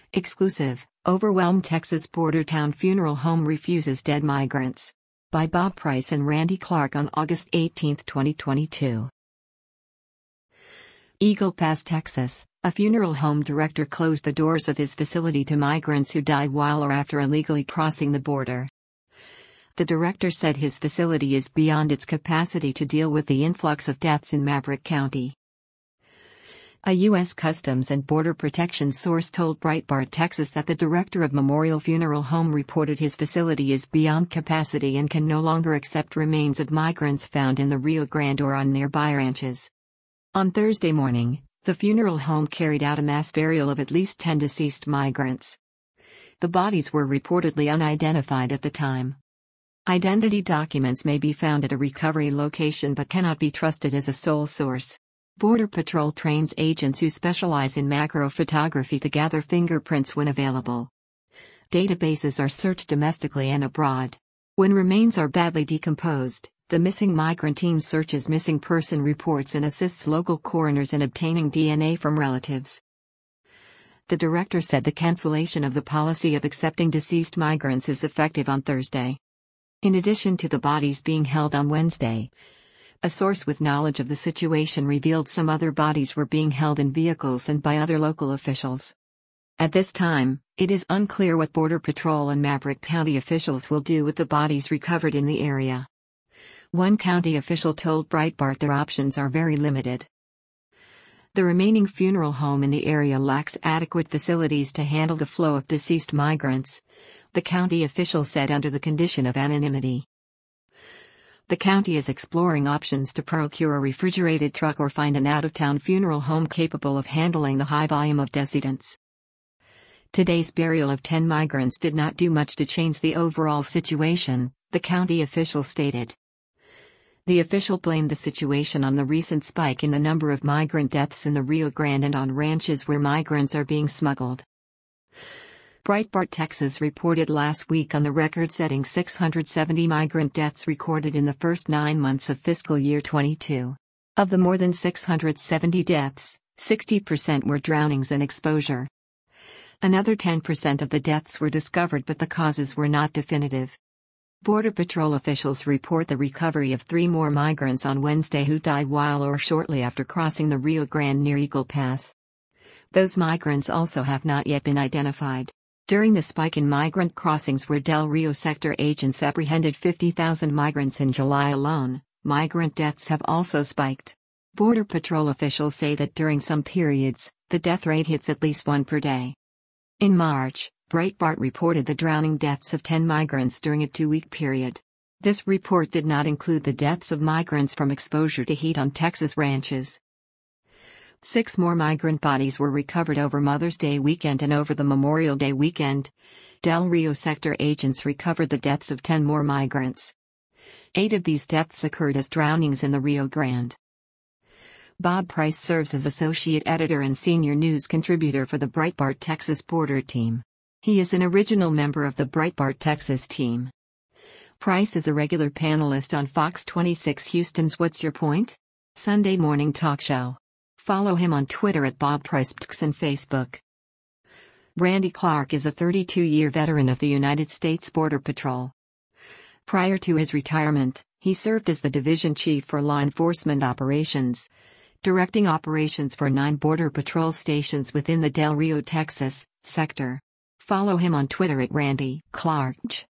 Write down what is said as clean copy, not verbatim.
Exclusive, overwhelmed Texas border town funeral home refuses dead migrants. By Bob Price and Randy Clark on August 18, 2022. Eagle Pass, Texas, a funeral home director closed the doors of his facility to migrants who died while or after illegally crossing the border. The director said his facility is beyond its capacity to deal with the influx of deaths in Maverick County. A U.S. Customs and Border Protection source told Breitbart Texas that the director of Memorial Funeral Home reported his facility is beyond capacity and can no longer accept remains of migrants found in the Rio Grande or on nearby ranches. On Thursday morning, the funeral home carried out a mass burial of at least 10 deceased migrants. The bodies were reportedly unidentified at the time. Identity documents may be found at a recovery location but cannot be trusted as a sole source. Border Patrol trains agents who specialize in macro photography to gather fingerprints when available. Databases are searched domestically and abroad. When remains are badly decomposed, the missing migrant team searches missing person reports and assists local coroners in obtaining DNA from relatives. The director said the cancellation of the policy of accepting deceased migrants is effective on Thursday. In addition to the bodies being held on Wednesday, a source with knowledge of the situation revealed some other bodies were being held in vehicles and by other local officials. At this time, it is unclear what Border Patrol and Maverick County officials will do with the bodies recovered in the area. One county official told Breitbart their options are very limited. The remaining funeral home in the area lacks adequate facilities to handle the flow of deceased migrants, the county official said under the condition of anonymity. The county is exploring options to procure a refrigerated truck or find an out-of-town funeral home capable of handling the high volume of decedents. Today's burial of 10 migrants did not do much to change the overall situation, the county official stated. The official blamed the situation on the recent spike in the number of migrant deaths in the Rio Grande and on ranches where migrants are being smuggled. Breitbart Texas reported last week on the record-setting 670 migrant deaths recorded in the first 9 months of fiscal year 22. Of the more than 670 deaths, 60% were drownings and exposure. Another 10% of the deaths were discovered but the causes were not definitive. Border Patrol officials report the recovery of 3 more migrants on Wednesday who died while or shortly after crossing the Rio Grande near Eagle Pass. Those migrants also have not yet been identified. During the spike in migrant crossings where Del Rio sector agents apprehended 50,000 migrants in July alone, migrant deaths have also spiked. Border Patrol officials say that during some periods, the death rate hits at least 1 per day. In March, Breitbart reported the drowning deaths of 10 migrants during a 2-week period. This report did not include the deaths of migrants from exposure to heat on Texas ranches. 6 more migrant bodies were recovered over Mother's Day weekend and over the Memorial Day weekend. Del Rio sector agents recovered the deaths of 10 more migrants. 8 of these deaths occurred as drownings in the Rio Grande. Bob Price serves as associate editor and senior news contributor for the Breitbart Texas border team. He is an original member of the Breitbart Texas team. Price is a regular panelist on Fox 26 Houston's What's Your Point? Sunday morning talk show. Follow him on Twitter at BobPricePTX and Facebook. Randy Clark is a 32-year veteran of the United States Border Patrol. Prior to his retirement, he served as the division chief for law enforcement operations, directing operations for 9 Border Patrol stations within the Del Rio, Texas, sector. Follow him on Twitter at Randy Clark.